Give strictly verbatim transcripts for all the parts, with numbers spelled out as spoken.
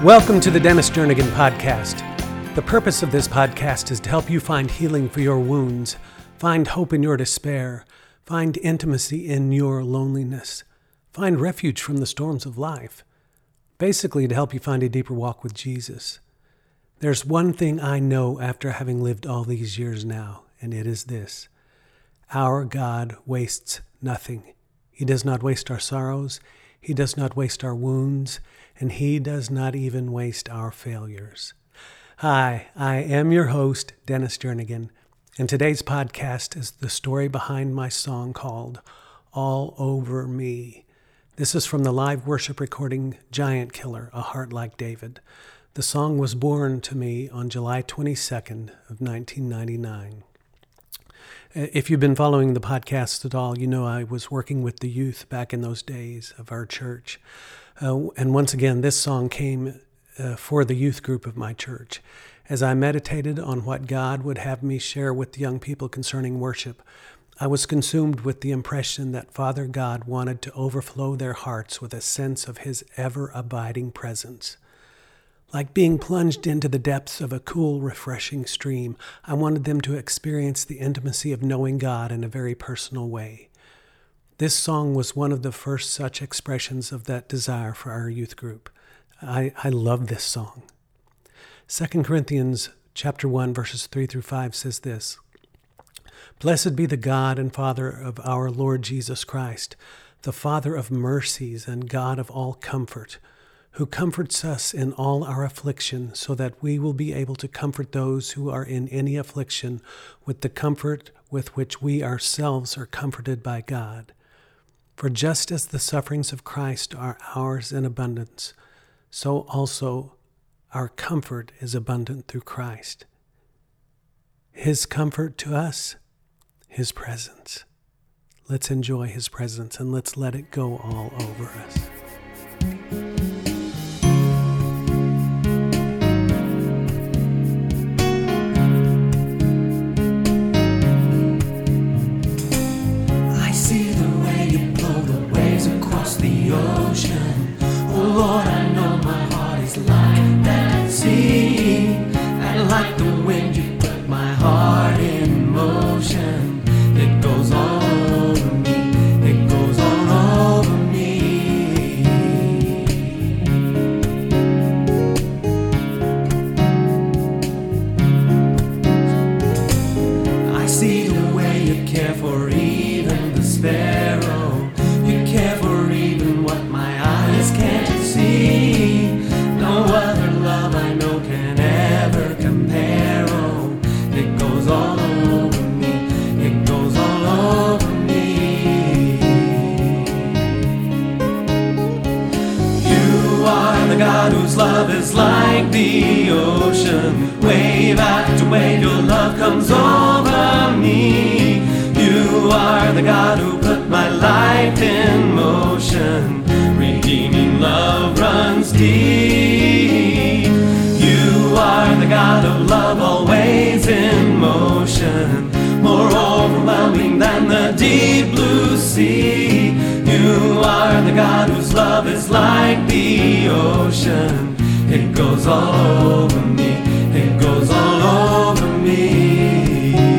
Welcome to the Dennis Jernigan Podcast. The purpose of this podcast is to help you find healing for your wounds, find hope in your despair, find intimacy in your loneliness, find refuge from the storms of life. Basically, to help you find a deeper walk with Jesus. There's one thing I know after having lived all these years now, and it is this. Our God wastes nothing. He does not waste our sorrows. He does not waste our wounds, and He does not even waste our failures. Hi, I am your host, Dennis Jernigan, and today's podcast is the story behind my song called All Over Me. This is from the live worship recording Giant Killer, A Heart Like David. The song was born to me on July twenty-second of nineteen ninety-nine. If you've been following the podcast at all, you know I was working with the youth back in those days of our church. Uh, and once again, this song came uh, for the youth group of my church. As I meditated on what God would have me share with the young people concerning worship, I was consumed with the impression that Father God wanted to overflow their hearts with a sense of His ever-abiding presence. Like being plunged into the depths of a cool, refreshing stream, I wanted them to experience the intimacy of knowing God in a very personal way. This song was one of the first such expressions of that desire for our youth group. I, I love this song. Second Corinthians chapter one, verses three through five says this, Blessed be the God and Father of our Lord Jesus Christ, the Father of mercies and God of all comfort, who comforts us in all our affliction, so that we will be able to comfort those who are in any affliction with the comfort with which we ourselves are comforted by God. For just as the sufferings of Christ are ours in abundance, so also our comfort is abundant through Christ. His comfort to us, His presence. Let's enjoy His presence and let's let it go all over us. The ocean. Oh Lord, I know my heart is like that sea, and like the wind you put my heart in motion. It goes all over me, it goes all over me. I see the way you care for even the sparrow. You care for even what my eyes can't see. No other love I know can ever compare. Oh, it goes all over me. It goes all over me. You are the God whose love is like the ocean. Wave after wave, your love comes over me. You are the God who put my life in motion. Redeeming love runs deep. You are the God of love, always in motion. More overwhelming than the deep blue sea. You are the God whose love is like the ocean. It goes all over me. It goes all over me.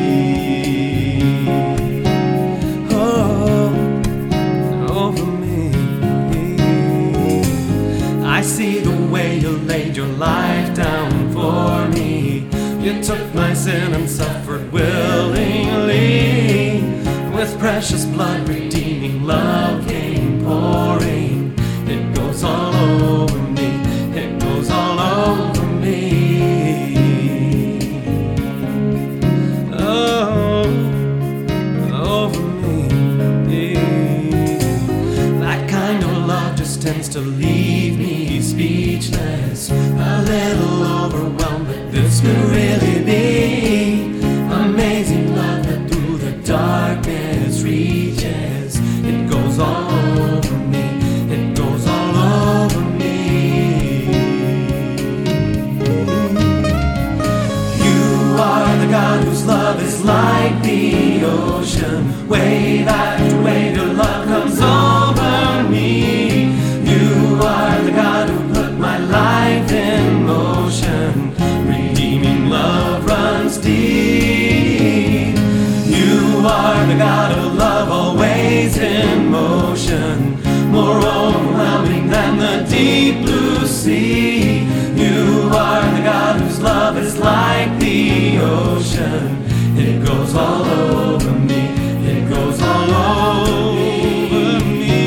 I see the way you laid your life down for me. You took my sin and suffered willingly. With precious blood redeeming love came pouring. It goes all over me. It goes all over me. Oh, over me. That kind of love just tends to leave me speechless, a little overwhelmed, but this could really be amazing love that through the darkness reaches. It goes all over me, it goes all over me. You are the God whose love is like the ocean. Wave after wave, your love comes over me. You are the God who put my life in sea. You are the God whose love is like the ocean. It goes all over me. It goes all over me.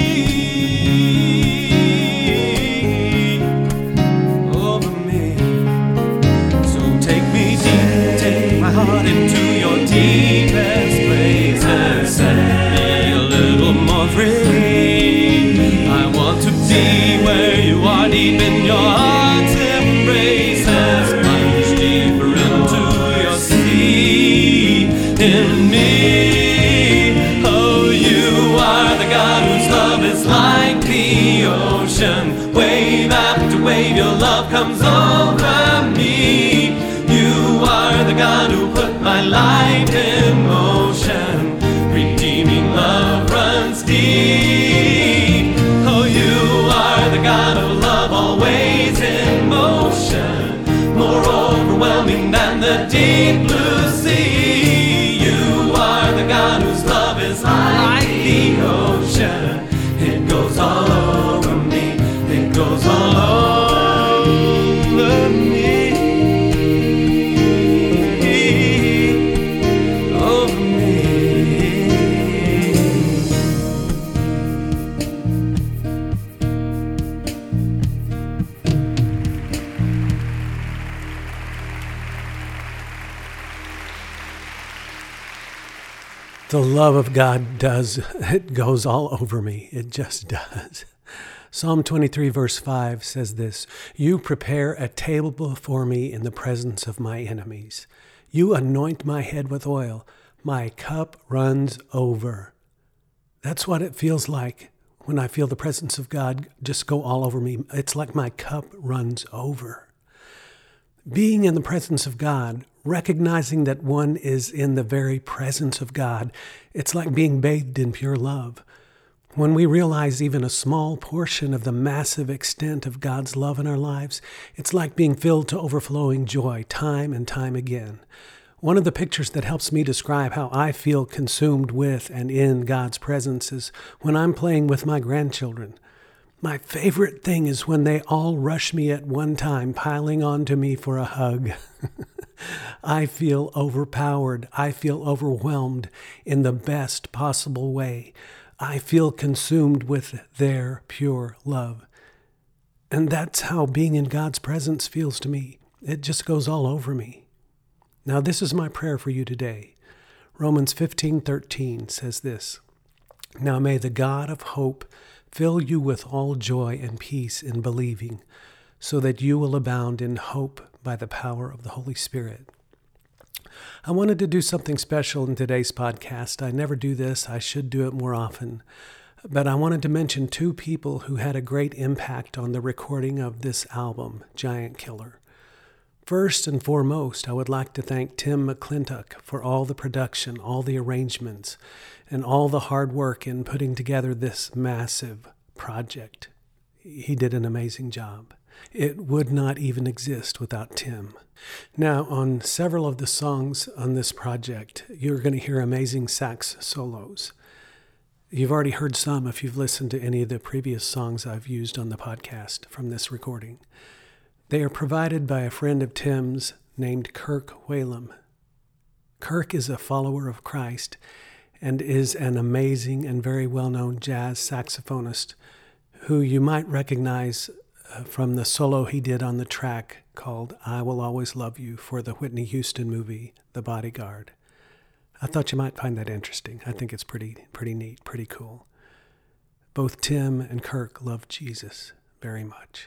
Over me. So take me deep, take my heart into your deepest places. Set me a little more free. I want to be where you are, deep in your heart's embraces. Plunge deeper into your sea in me. Oh, you are the God whose love is like the ocean. Wave after wave, your love comes over me. You are the God who put my life in motion. Redeeming love runs deep. Oh, you are the God of love, always in motion. More overwhelming than the deep blue sea. You are the God whose love is like the ocean. It goes all over me. It goes all over me. Over me. The love of God does, it goes all over me. It just does. Psalm twenty-three verse five says this, you prepare a table before me in the presence of my enemies. You anoint my head with oil. My cup runs over. That's what it feels like when I feel the presence of God just go all over me. It's like my cup runs over. Being in the presence of God, recognizing that one is in the very presence of God, it's like being bathed in pure love. When we realize even a small portion of the massive extent of God's love in our lives, it's like being filled to overflowing joy time and time again. One of the pictures that helps me describe how I feel consumed with and in God's presence is when I'm playing with my grandchildren. My favorite thing is when they all rush me at one time, piling onto me for a hug. I feel overpowered. I feel overwhelmed in the best possible way. I feel consumed with their pure love. And that's how being in God's presence feels to me. It just goes all over me. Now, this is my prayer for you today. Romans fifteen thirteen says this, now may the God of hope fill you with all joy and peace in believing, so that you will abound in hope by the power of the Holy Spirit. I wanted to do something special in today's podcast. I never do this. I should do it more often. But I wanted to mention two people who had a great impact on the recording of this album, Giant Killer. First and foremost, I would like to thank Tim McClintock for all the production, all the arrangements, and all the hard work in putting together this massive project. He did an amazing job. It would not even exist without Tim. Now, on several of the songs on this project, you're going to hear amazing sax solos. You've already heard some if you've listened to any of the previous songs I've used on the podcast from this recording. They are provided by a friend of Tim's named Kirk Whalum. Kirk is a follower of Christ and is an amazing and very well-known jazz saxophonist who you might recognize from the solo he did on the track called I Will Always Love You for the Whitney Houston movie, The Bodyguard. I thought you might find that interesting. I think it's pretty, pretty neat, pretty cool. Both Tim and Kirk love Jesus very much.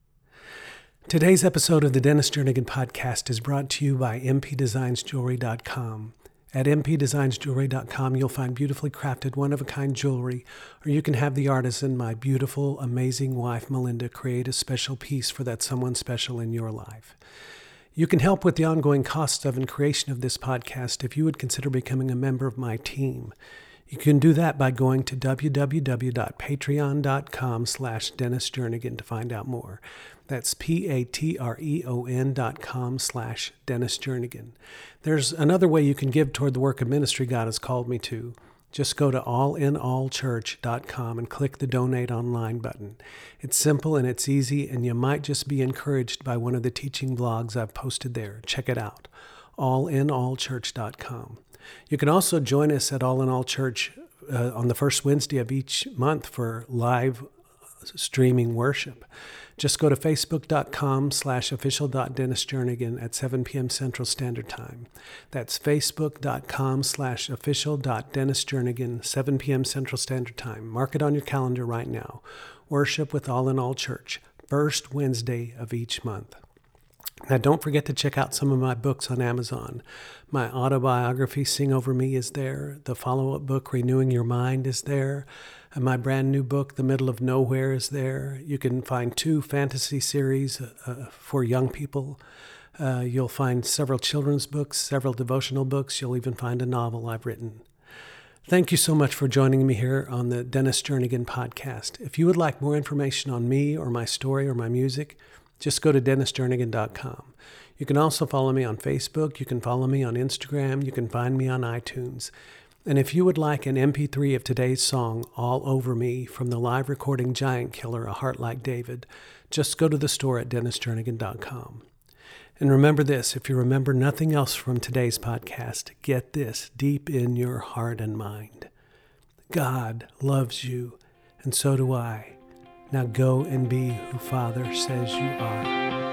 Today's episode of the Dennis Jernigan Podcast is brought to you by m p designs jewelry dot com. At m p designs jewelry dot com, you'll find beautifully crafted, one-of-a-kind jewelry, or you can have the artisan, my beautiful, amazing wife, Melinda, create a special piece for that someone special in your life. You can help with the ongoing costs of and creation of this podcast if you would consider becoming a member of my team. You can do that by going to w w w dot patreon dot com slash Dennis Jernigan to find out more. That's P-A-T-R-E-O-N dot com slash Dennis Jernigan. There's another way you can give toward the work of ministry God has called me to. Just go to all in all church dot com and click the Donate Online button. It's simple and it's easy, and you might just be encouraged by one of the teaching blogs I've posted there. Check it out, all in all church dot com. You can also join us at All in All Church uh, on the first Wednesday of each month for live streaming worship. Just go to facebook.com slash official.dennisjernigan at seven p.m. Central Standard Time. That's facebook.com slash official.dennisjernigan, seven p.m. Central Standard Time. Mark it on your calendar right now. Worship with All in All Church, first Wednesday of each month. Now, don't forget to check out some of my books on Amazon. My autobiography, Sing Over Me, is there. The follow-up book, Renewing Your Mind, is there. And my brand new book, The Middle of Nowhere, is there. You can find two fantasy series uh, for young people. Uh, you'll find several children's books, several devotional books. You'll even find a novel I've written. Thank you so much for joining me here on the Dennis Jernigan podcast. If you would like more information on me or my story or my music, just go to dennis jernigan dot com. You can also follow me on Facebook. You can follow me on Instagram. You can find me on iTunes. And if you would like an M P three of today's song, All Over Me, from the live recording Giant Killer, A Heart Like David, just go to the store at dennis jernigan dot com. And remember this, if you remember nothing else from today's podcast, get this deep in your heart and mind. God loves you, and so do I. Now go and be who Father says you are.